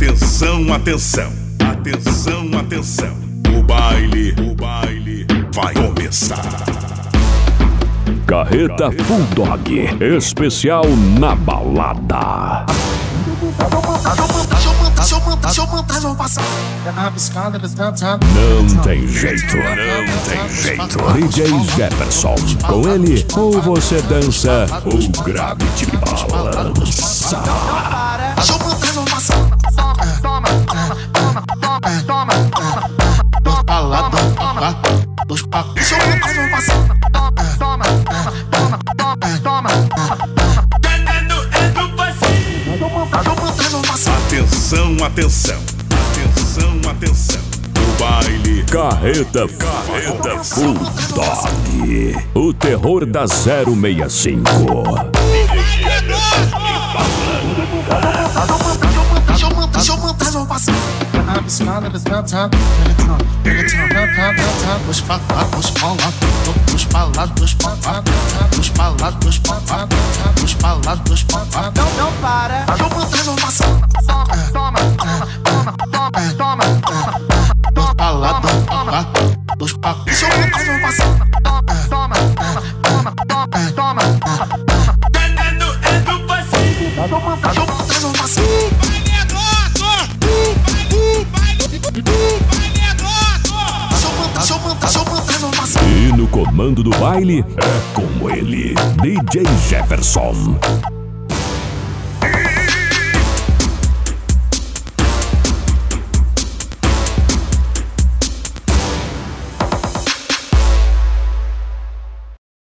Atenção, atenção, atenção, atenção. O baile vai começar. Carreta Full Dog, especial na balada. Não tem jeito, não tem jeito. DJ Jefferson, com ele, ou você dança, ou grave de balança. Atenção, atenção, atenção, atenção. O baile Carreta Full Dog, o terror da 065. Não para. E no comando do baile é com ele, DJ Jefferson.